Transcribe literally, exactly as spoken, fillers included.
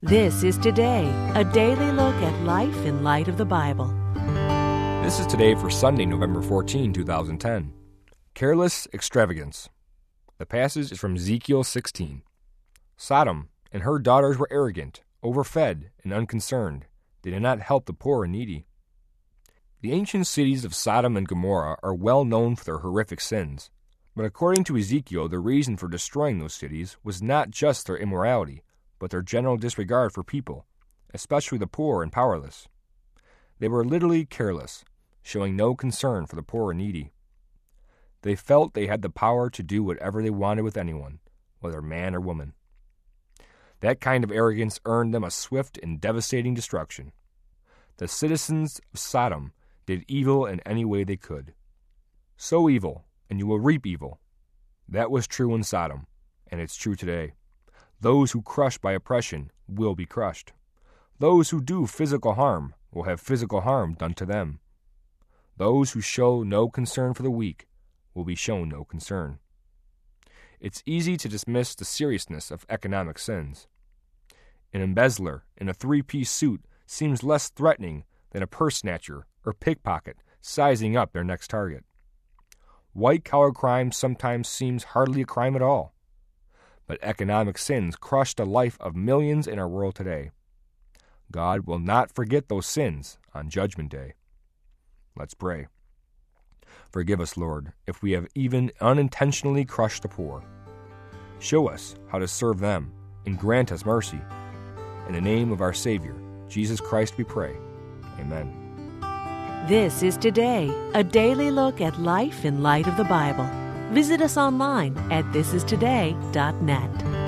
This is Today, a daily look at life in light of the Bible. This is Today for Sunday, November fourteenth, twenty ten. Careless extravagance. The passage is from Ezekiel sixteen. Sodom and her daughters were arrogant, overfed, and unconcerned. They did not help the poor and needy. The ancient cities of Sodom and Gomorrah are well known for their horrific sins. But according to Ezekiel, the reason for destroying those cities was not just their immorality, but their general disregard for people, especially the poor and powerless. They were literally careless, showing no concern for the poor and needy. They felt they had the power to do whatever they wanted with anyone, whether man or woman. That kind of arrogance earned them a swift and devastating destruction. The citizens of Sodom did evil in any way they could. Sow evil, and you will reap evil. That was true in Sodom, and it's true today. Those who crush by oppression will be crushed. Those who do physical harm will have physical harm done to them. Those who show no concern for the weak will be shown no concern. It's easy to dismiss the seriousness of economic sins. An embezzler in a three-piece suit seems less threatening than a purse snatcher or pickpocket sizing up their next target. White-collar crime sometimes seems hardly a crime at all. But economic sins crush the life of millions in our world today. God will not forget those sins on Judgment Day. Let's pray. Forgive us, Lord, if we have even unintentionally crushed the poor. Show us how to serve them and grant us mercy. In the name of our Savior, Jesus Christ, we pray. Amen. This is Today, a daily look at life in light of the Bible. Visit us online at this is today dot net.